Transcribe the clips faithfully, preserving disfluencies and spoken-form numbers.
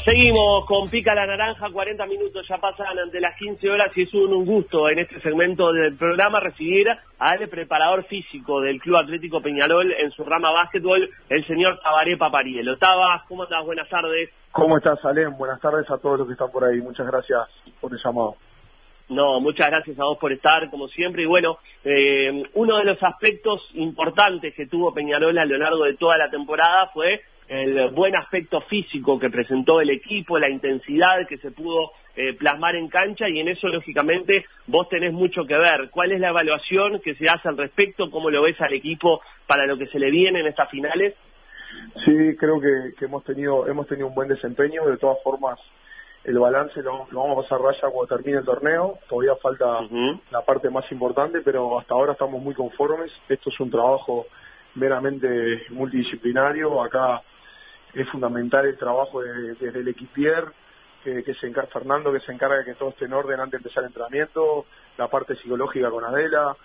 Seguimos con Pica la Naranja, cuarenta minutos ya pasan ante las quince horas y es un, un gusto en este segmento del programa recibir al preparador físico del Club Atlético Peñarol en su rama básquetbol, el señor Tabaré Paparielo. Tabas, ¿cómo estás? Buenas tardes. ¿Cómo estás, Alem? Buenas tardes a todos los que están por ahí. Muchas gracias por el llamado. No, muchas gracias a vos por estar, como siempre. Y bueno, eh, uno de los aspectos importantes que tuvo Peñarol a lo largo de toda la temporada fue el buen aspecto físico que presentó el equipo, la intensidad que se pudo eh, plasmar en cancha, y en eso, lógicamente, vos tenés mucho que ver. ¿Cuál es la evaluación que se hace al respecto? ¿Cómo lo ves al equipo para lo que se le viene en estas finales? Sí, creo que, que hemos tenido hemos tenido un buen desempeño. De todas formas, el balance lo, lo vamos a pasar raya cuando termine el torneo. Todavía falta uh-huh. la parte más importante, pero hasta ahora estamos muy conformes. Esto es un trabajo meramente multidisciplinario. Acá es fundamental el trabajo de, desde el equipier, que, que se encarga, Fernando, que se encarga de que todo esté en orden antes de empezar el entrenamiento, la parte psicológica con Adela,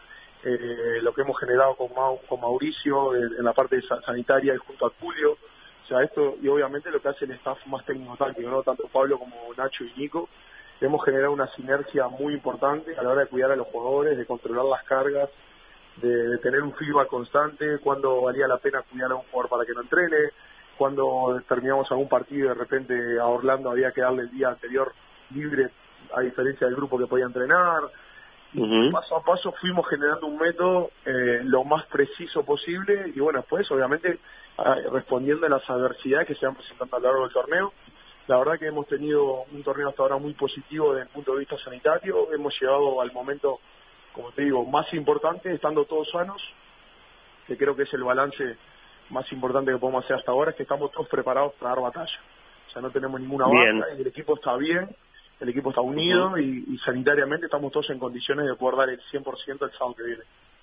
eh, lo que hemos generado con, Mau, con Mauricio en, en la parte sanitaria y junto a Julio. O sea, esto, y obviamente lo que hace el staff más técnico-táctico, ¿no? Tanto Pablo como Nacho y Nico, hemos generado una sinergia muy importante a la hora de cuidar a los jugadores, de controlar las cargas, de, de tener un feedback constante, cuando valía la pena cuidar a un jugador para que no entrene, cuando terminamos algún partido y de repente a Orlando había que darle el día anterior libre, a diferencia del grupo que podía entrenar. Uh-huh. Paso a paso fuimos generando un método eh, lo más preciso posible, y bueno, después obviamente eh, respondiendo a las adversidades que se van presentando a lo largo del torneo. La verdad que hemos tenido un torneo hasta ahora muy positivo desde el punto de vista sanitario. Hemos llegado al momento, como te digo, más importante, estando todos sanos, que creo que es el balance más importante que podemos hacer hasta ahora, es que estamos todos preparados para dar batalla. O sea, no tenemos ninguna baja, el equipo está bien, el equipo está unido, uh-huh. y, y sanitariamente estamos todos en condiciones de poder dar el cien por ciento el sábado que viene.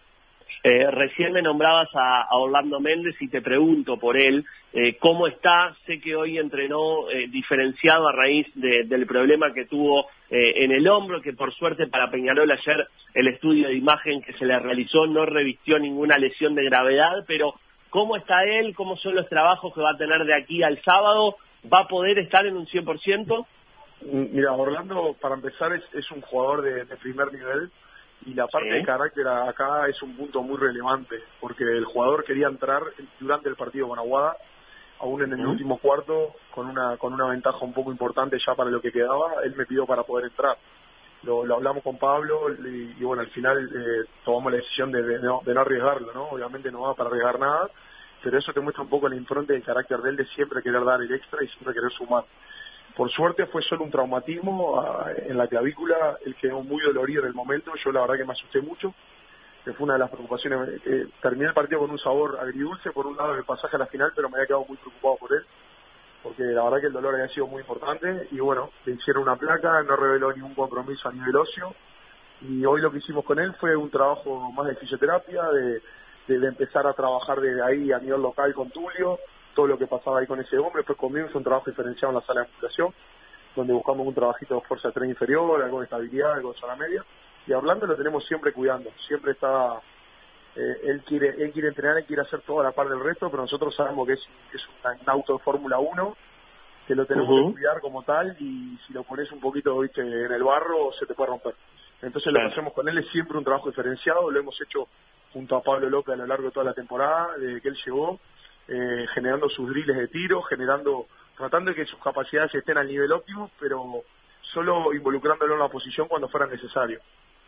Eh, recién me nombrabas a, a Orlando Méndez y te pregunto por él, eh, ¿cómo está? Sé que hoy entrenó eh, diferenciado a raíz de, del problema que tuvo eh, en el hombro, que por suerte para Peñarol ayer el estudio de imagen que se le realizó no revistió ninguna lesión de gravedad, pero ¿cómo está él? ¿Cómo son los trabajos que va a tener de aquí al sábado? ¿Va a poder estar en un cien por ciento? Mira, Orlando, para empezar, es, es un jugador de, de primer nivel, y la parte sí. de carácter acá es un punto muy relevante, porque el jugador quería entrar durante el partido con Aguada, aún en el uh-huh. último cuarto, con una con una ventaja un poco importante ya para lo que quedaba. Él me pidió para poder entrar. Lo, lo hablamos con Pablo y, y bueno, al final eh, tomamos la decisión de, de, no, de no arriesgarlo, ¿no? Obviamente no va para arriesgar nada, pero eso te muestra un poco la impronta del carácter de él, de siempre querer dar el extra y siempre querer sumar. Por suerte fue solo un traumatismo uh, en la clavícula, él quedó muy dolorido en el momento. Yo la verdad que me asusté mucho, que fue una de las preocupaciones. Eh, terminé el partido con un sabor agridulce, por un lado del pasaje a la final, pero me había quedado muy preocupado por él, porque la verdad que el dolor había sido muy importante. Y bueno, le hicieron una placa, no reveló ningún compromiso a nivel óseo, y hoy lo que hicimos con él fue un trabajo más de fisioterapia, de, de, de empezar a trabajar desde ahí a nivel local con Tulio, todo lo que pasaba ahí con ese hombre. Después conmigo fue un trabajo diferenciado en la sala de musculación, donde buscamos un trabajito de fuerza de tren inferior, algo de estabilidad, algo de zona media, y a Orlando lo tenemos siempre cuidando, siempre está, eh, él quiere él quiere entrenar, él quiere hacer toda la parte del resto, pero nosotros sabemos que es, que es un, un auto de Fórmula uno, que lo tenemos uh-huh. que cuidar como tal, y si lo pones un poquito, viste, en el barro, se te puede romper. Entonces claro. Lo que hacemos con él es siempre un trabajo diferenciado. Lo hemos hecho junto a Pablo López a lo largo de toda la temporada, desde que él llegó, eh, generando sus drills de tiro, generando, tratando de que sus capacidades estén al nivel óptimo, pero solo involucrándolo en la posición cuando fuera necesario.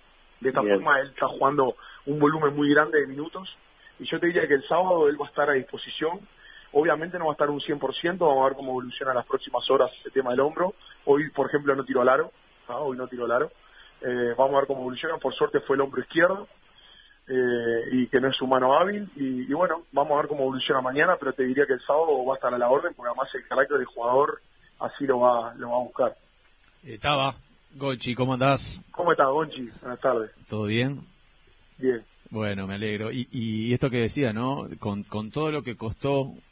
De esta Bien. forma él está jugando un volumen muy grande de minutos, y yo te diría que el sábado él va a estar a disposición. Obviamente no va a estar un cien por ciento, vamos a ver cómo evoluciona en las próximas horas el tema del hombro. Hoy, por ejemplo, no tiró al aro, ¿no? Hoy no tiró al aro. Eh, vamos a ver cómo evoluciona. Por suerte fue el hombro izquierdo, eh, y que no es su mano hábil, y, y bueno, vamos a ver cómo evoluciona mañana, pero te diría que el sábado va a estar a la orden, porque además el carácter del jugador así lo va, lo va a buscar. Estaba, Gonchi, ¿cómo andás? ¿Cómo estás, Gonchi? Buenas tardes. ¿Todo bien? Bien. Bueno, me alegro. Y, y esto que decía, ¿no? Con, con todo lo que costó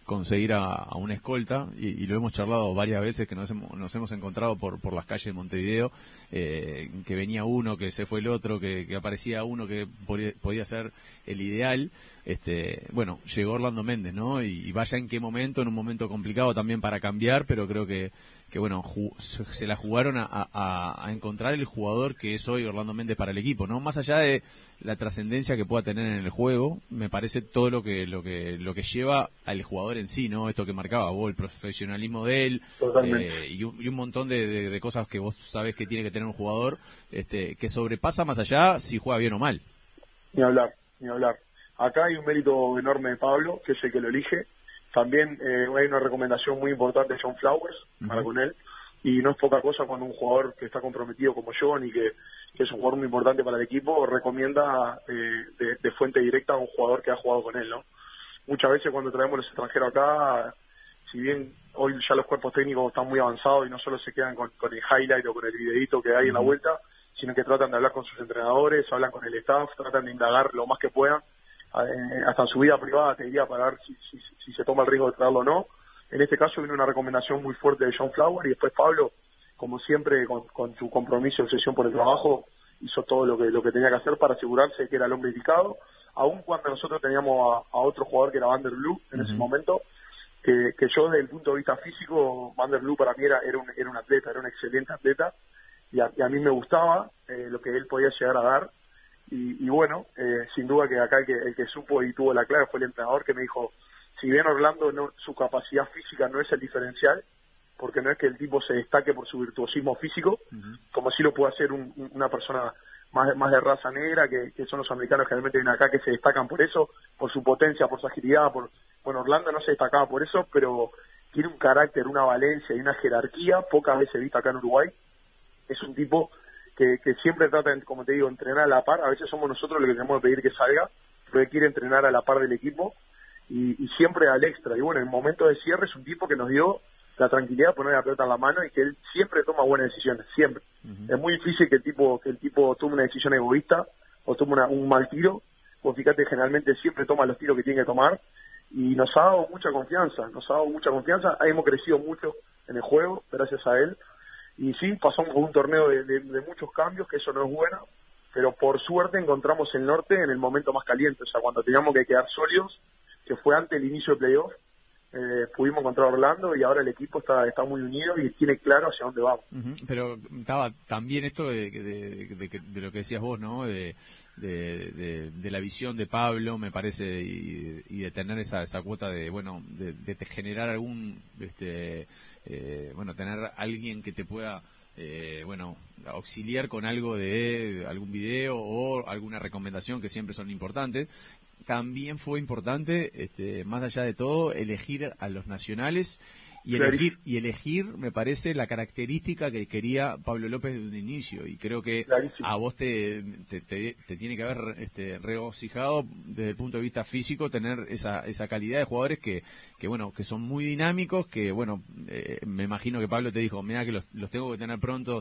conseguir a, a una escolta y, y lo hemos charlado varias veces que nos hemos, nos hemos encontrado por, por las calles de Montevideo, eh, que venía uno, que se fue el otro, que, que aparecía uno que podía, podía ser el ideal. Este, bueno, llegó Orlando Méndez, ¿no? Y, y vaya en qué momento, en un momento complicado también para cambiar, pero creo que, que bueno, ju, se, se la jugaron a, a, a encontrar el jugador que es hoy Orlando Méndez para el equipo, ¿no? Más allá de la trascendencia que pueda tener en el juego, me parece todo lo que, lo que, lo que lleva al jugador en sí, ¿no? Esto que marcaba vos, el profesionalismo de él, eh, y, un, y un montón de, de, de cosas que vos sabés que tiene que tener un jugador, este, que sobrepasa más allá si juega bien o mal. Ni hablar, ni hablar. Acá hay un mérito enorme de Pablo, que es el que lo elige. También eh, hay una recomendación muy importante de John Flowers uh-huh. para con él. Y no es poca cosa cuando un jugador que está comprometido como John y que, que es un jugador muy importante para el equipo, recomienda eh, de, de fuente directa a un jugador que ha jugado con él, ¿no? Muchas veces cuando traemos los extranjeros acá, si bien hoy ya los cuerpos técnicos están muy avanzados y no solo se quedan con, con el highlight o con el videito que hay uh-huh. en la vuelta, sino que tratan de hablar con sus entrenadores, hablan con el staff, tratan de indagar lo más que puedan, eh, hasta en su vida privada, te diría, para ver si, si, si se toma el riesgo de traerlo o no. En este caso viene una recomendación muy fuerte de John Flower y después Pablo, como siempre, con, con su compromiso y obsesión por el trabajo, hizo todo lo que lo que tenía que hacer para asegurarse que era el hombre indicado, aun cuando nosotros teníamos a, a otro jugador que era Van der Blue en uh-huh. ese momento, que, que yo desde el punto de vista físico, Van der Blue para mí era, era, un, era un atleta, era un excelente atleta, y a, y a mí me gustaba eh, lo que él podía llegar a dar, y, y bueno, eh, sin duda que acá el que, el que supo y tuvo la clave fue el entrenador que me dijo, si bien Orlando no, su capacidad física no es el diferencial, porque no es que el tipo se destaque por su virtuosismo físico, uh-huh. como si lo puede hacer un, una persona más, más de raza negra, que, que son los americanos que generalmente vienen acá, que se destacan por eso, por su potencia, por su agilidad, por bueno, Orlando no se destacaba por eso, pero tiene un carácter, una valencia y una jerarquía pocas veces vista acá en Uruguay. Es un tipo que, que siempre trata, como te digo, entrenar a la par. A veces somos nosotros los que tenemos que pedir que salga, pero él quiere entrenar a la par del equipo y, y siempre al extra. Y bueno, en el momento de cierre es un tipo que nos dio la tranquilidad de poner la pelota en la mano y que él siempre toma buenas decisiones, siempre. Uh-huh. Es muy difícil que el tipo que el tipo tome una decisión egoísta o tome una, un mal tiro. Pues fíjate, generalmente siempre toma los tiros que tiene que tomar y nos ha dado mucha confianza, nos ha dado mucha confianza. Hemos crecido mucho en el juego, gracias a él. Y sí, pasamos por un torneo de, de, de muchos cambios, que eso no es bueno, pero por suerte encontramos el norte en el momento más caliente, o sea, cuando teníamos que quedar sólidos, que fue antes del inicio del playoff, eh, pudimos encontrar a Orlando y ahora el equipo está está muy unido y tiene claro hacia dónde vamos. Uh-huh. Pero estaba también esto de, de, de, de, de lo que decías vos, ¿no? De, de, de, de la visión de Pablo, me parece, y, y de tener esa esa cuota de, bueno, de, de generar algún, este, eh, bueno, tener alguien que te pueda, eh, bueno, auxiliar con algo de algún video o alguna recomendación que siempre son importantes. También fue importante, este, más allá de todo, elegir a los nacionales y elegir, y elegir, me parece, la característica que quería Pablo López desde un inicio. Y creo que Clarísimo. a vos te, te, te, te tiene que haber este, regocijado desde el punto de vista físico tener esa, esa calidad de jugadores que, que bueno, que son muy dinámicos, que bueno, eh, me imagino que Pablo te dijo, mira que los, los tengo que tener pronto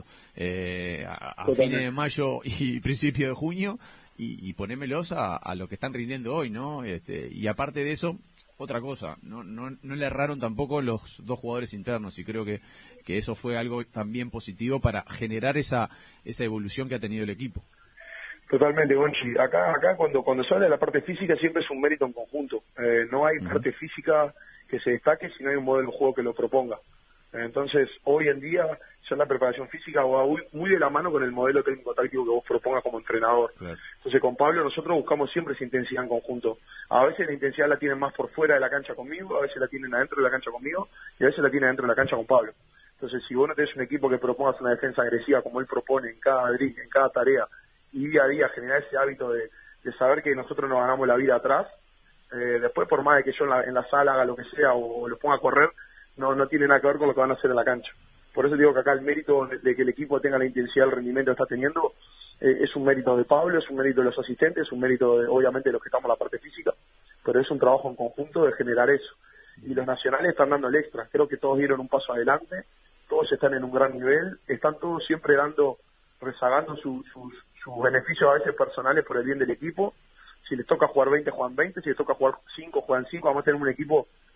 eh, a, a fines de mayo y principio de junio. Y, y ponémelos a, a lo que están rindiendo hoy, ¿no? Este, y aparte de eso, otra cosa, no, no, no le erraron tampoco los dos jugadores internos y creo que, que eso fue algo también positivo para generar esa esa evolución que ha tenido el equipo. Totalmente, Gonchi. Acá acá cuando cuando se habla de la parte física siempre es un mérito en conjunto. Eh, no hay uh-huh. parte física que se destaque si no hay un modelo de juego que lo proponga. Entonces, hoy en día, ya la preparación física va muy, muy de la mano con el modelo técnico-táctico que vos propongas como entrenador. Claro. Entonces, con Pablo nosotros buscamos siempre esa intensidad en conjunto. A veces la intensidad la tienen más por fuera de la cancha conmigo, a veces la tienen adentro de la cancha conmigo, y a veces la tienen adentro de la cancha con Pablo. Entonces, si vos no tenés un equipo que propongas una defensa agresiva como él propone en cada drill, en cada tarea, y día a día generar ese hábito de, de saber que nosotros nos ganamos la vida atrás, eh, después por más de que yo en la, en la sala haga lo que sea o, o lo ponga a correr, no no tiene nada que ver con lo que van a hacer en la cancha. Por eso digo que acá el mérito de, de que el equipo tenga la intensidad, el rendimiento que está teniendo, eh, es un mérito de Pablo, es un mérito de los asistentes, es un mérito de, obviamente de los que estamos en la parte física, pero es un trabajo en conjunto de generar eso. Y los nacionales están dando el extra, creo que todos dieron un paso adelante, todos están en un gran nivel, están todos siempre dando, rezagando su, sus, sus beneficios a veces personales por el bien del equipo. Si les toca jugar veinte, juegan veinte, si les toca jugar cinco, juegan cinco, vamos a tener un equipo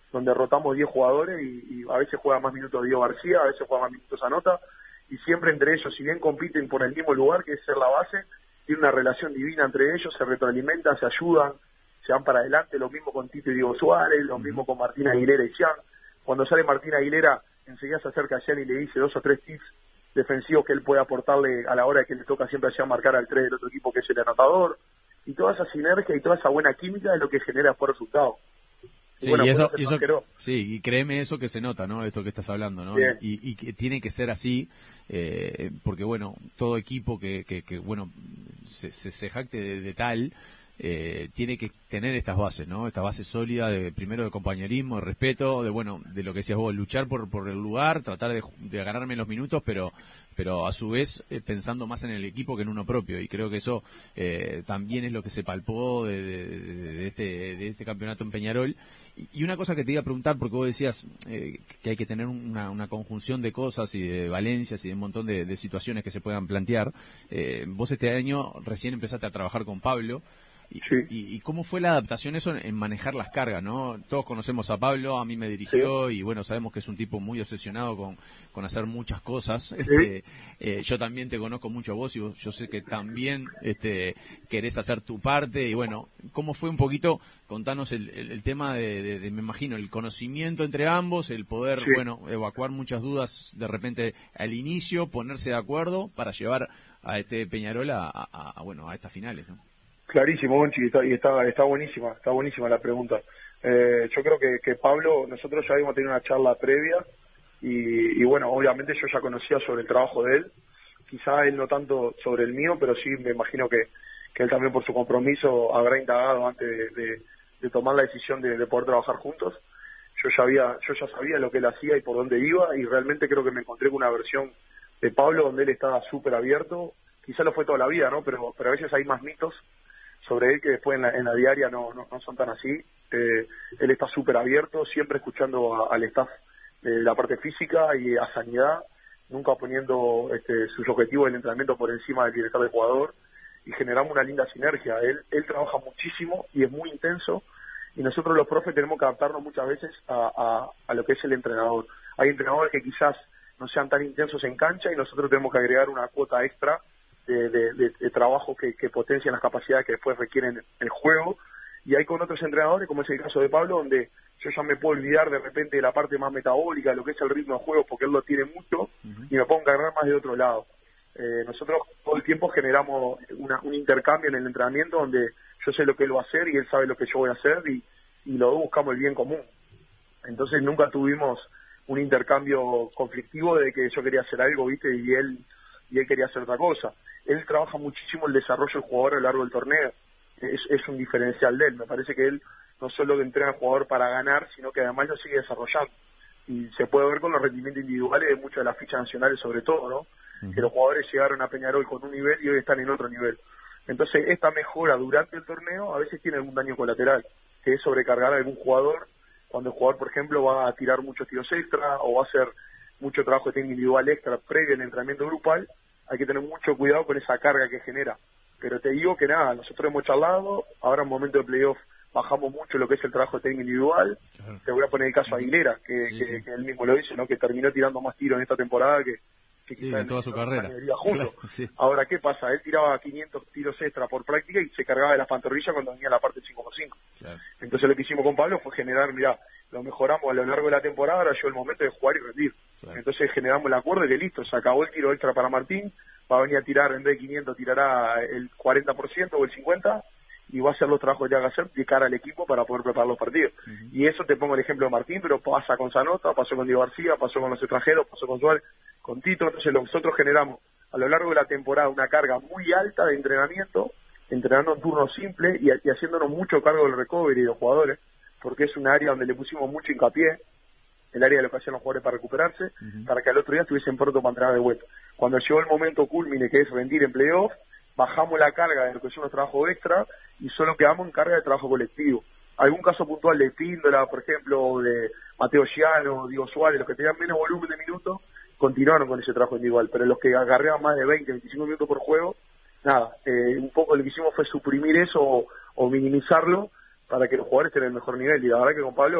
donde rotamos diez jugadores y, y a veces juega más minutos Diego García, a veces juega más minutos Anota, y siempre entre ellos, si bien compiten por el mismo lugar, que es ser la base, tiene una relación divina entre ellos, se retroalimentan, se ayudan, se van para adelante, lo mismo con Tito y Diego Suárez, lo mismo con Martín Aguilera y Jean. Cuando sale Martín Aguilera, enseguida se acerca a Jean y le dice dos o tres tips defensivos que él puede aportarle a la hora de que le toca siempre a Jean marcar al tres del otro equipo, que es el anotador, y toda esa sinergia y toda esa buena química es lo que genera después resultados. Sí, y, bueno, y eso, y eso sí, y créeme eso que se nota, ¿no? Esto que estás hablando, ¿no? Y, y que tiene que ser así, eh, porque bueno, todo equipo que, que, que bueno, se, se, se jacte de, de tal, eh, tiene que tener estas bases, ¿no? Esta base sólida de, primero de compañerismo, de respeto, de bueno, de lo que decías vos, luchar por, por el lugar, tratar de, de ganarme los minutos, pero, pero a su vez eh, pensando más en el equipo que en uno propio, y creo que eso eh, también es lo que se palpó de, de, de, de este, de este campeonato en Peñarol. Y una cosa que te iba a preguntar, porque vos decías eh, que hay que tener una, una conjunción de cosas y de valencias y de un montón de, de situaciones que se puedan plantear. Eh, vos este año recién empezaste a trabajar con Pablo. Y, sí. y, y cómo fue la adaptación eso en, en manejar las cargas, ¿no? Todos conocemos a Pablo, a mí me dirigió, sí. Y bueno, sabemos que es un tipo muy obsesionado con, con hacer muchas cosas. Sí. Este, eh, yo también te conozco mucho a vos y vos, yo sé que también este, querés hacer tu parte. Y bueno, ¿cómo fue un poquito? Contanos el, el, el tema de, de, de, me imagino, el conocimiento entre ambos, el poder, sí. bueno, evacuar muchas dudas de repente al inicio, ponerse de acuerdo para llevar a este Peñarol a, a, a bueno, a estas finales, ¿no? Clarísimo, Gonchi, está, y está, está buenísima, está buenísima la pregunta. Eh, yo creo que, que Pablo, nosotros ya habíamos tenido una charla previa y, y bueno, obviamente yo ya conocía sobre el trabajo de él, quizá él no tanto sobre el mío, pero sí me imagino que, que él también por su compromiso habrá indagado antes de, de, de tomar la decisión de, de poder trabajar juntos. Yo ya había, yo ya sabía lo que él hacía y por dónde iba, y realmente creo que me encontré con una versión de Pablo donde él estaba súper abierto. Quizá lo fue toda la vida, ¿no? Pero, pero a veces hay más mitos sobre él que después en la, en la diaria no, no, no son tan así. Eh, él está súper abierto, siempre escuchando a, al staff de la parte física y a sanidad, nunca poniendo este, sus objetivos del entrenamiento por encima del director del jugador, y generamos una linda sinergia. Él, él trabaja muchísimo y es muy intenso, y nosotros los profes tenemos que adaptarnos muchas veces a, a, a lo que es el entrenador. Hay entrenadores que quizás no sean tan intensos en cancha y nosotros tenemos que agregar una cuota extra De, de, de, de trabajo que, que potencian las capacidades que después requieren el juego, y hay con otros entrenadores, como es el caso de Pablo, donde yo ya me puedo olvidar de repente de la parte más metabólica, de lo que es el ritmo de juego, porque él lo tiene mucho, uh-huh. y me puedo encargar más de otro lado. Eh, nosotros todo el tiempo generamos una, un intercambio en el entrenamiento donde yo sé lo que él va a hacer y él sabe lo que yo voy a hacer, y, y los dos buscamos el bien común. Entonces nunca tuvimos un intercambio conflictivo de que yo quería hacer algo, ¿viste? Y él y él quería hacer otra cosa. Él trabaja muchísimo el desarrollo del jugador a lo largo del torneo. Es, es un diferencial de él. Me parece que él no solo entrena al jugador para ganar, sino que además lo sigue desarrollando. Y se puede ver con los rendimientos individuales de muchas de las fichas nacionales, sobre todo, ¿no? Uh-huh. Que los jugadores llegaron a Peñarol con un nivel y hoy están en otro nivel. Entonces, esta mejora durante el torneo a veces tiene algún daño colateral, que es sobrecargar a algún jugador, cuando el jugador, por ejemplo, va a tirar muchos tiros extra o va a hacer mucho trabajo individual extra previo al entrenamiento grupal. Hay que tener mucho cuidado con esa carga que genera. Pero te digo que nada, nosotros hemos charlado, ahora en momento de playoff bajamos mucho lo que es el trabajo técnico individual. Claro. Te voy a poner el caso de Aguilera, que, sí, que, sí. que él mismo lo dice, ¿no? Que terminó tirando más tiros en esta temporada que, que sí, en toda su carrera. Claro, sí. Ahora, ¿qué pasa? Él tiraba quinientos tiros extra por práctica y se cargaba de las pantorrillas cuando venía la parte cinco por cinco. Claro. Entonces lo que hicimos con Pablo fue generar, mirá, lo mejoramos a lo largo de la temporada, ahora llegó el momento de jugar y rendir. Claro. Entonces generamos el acuerdo y que listo, se acabó el tiro extra para Martín, va a venir a tirar, en vez de quinientos tirará el cuarenta por ciento o el cincuenta por ciento, y va a hacer los trabajos que tenga que hacer de cara al equipo para poder preparar los partidos. Uh-huh. Y eso te pongo el ejemplo de Martín, pero pasa con Zanota, pasó con Diego García, pasó con los extranjeros, pasó con Suárez, con Tito. Entonces nosotros generamos a lo largo de la temporada una carga muy alta de entrenamiento, entrenando en turno simple y, y haciéndonos mucho cargo del recovery de los jugadores, porque es un área donde le pusimos mucho hincapié, el área de lo que hacían los jugadores para recuperarse, uh-huh. para que al otro día estuviesen pronto para entrenar de vuelta. Cuando llegó el momento culmine, que es rendir en playoff, bajamos la carga de lo que son los trabajos extra y solo quedamos en carga de trabajo colectivo. Algún caso puntual de Píndola, por ejemplo, de Mateo Giano, Diego Suárez, los que tenían menos volumen de minutos, continuaron con ese trabajo individual, pero los que agarraban más de veinte, veinticinco minutos por juego, nada, eh, un poco lo que hicimos fue suprimir eso o, o minimizarlo para que los jugadores tengan el mejor nivel. Y la verdad que con Pablo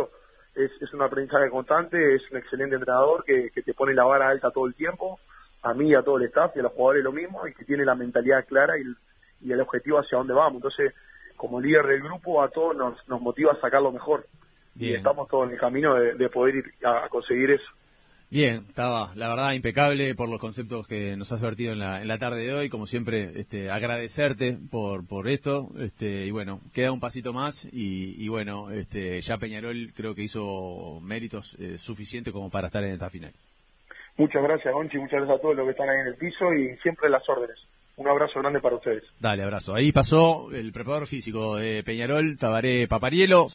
es, es un aprendizaje constante, es un excelente entrenador que, que te pone la vara alta todo el tiempo, a mí, a todo el staff y a los jugadores lo mismo, y que tiene la mentalidad clara y, y el objetivo hacia dónde vamos. Entonces, como líder del grupo, a todos nos, nos motiva a sacar lo mejor. Bien. Y estamos todos en el camino de, de poder ir a, a conseguir eso. Bien, estaba, la verdad, impecable por los conceptos que nos has vertido en la, en la tarde de hoy. Como siempre, este, agradecerte por, por esto. Este, y bueno, queda un pasito más y, y bueno, este, ya Peñarol creo que hizo méritos eh, suficientes como para estar en esta final. Muchas gracias, Gonchi, muchas gracias a todos los que están ahí en el piso y siempre las órdenes. Un abrazo grande para ustedes. Dale, abrazo. Ahí pasó el preparador físico de Peñarol, Tabaré Paparielo.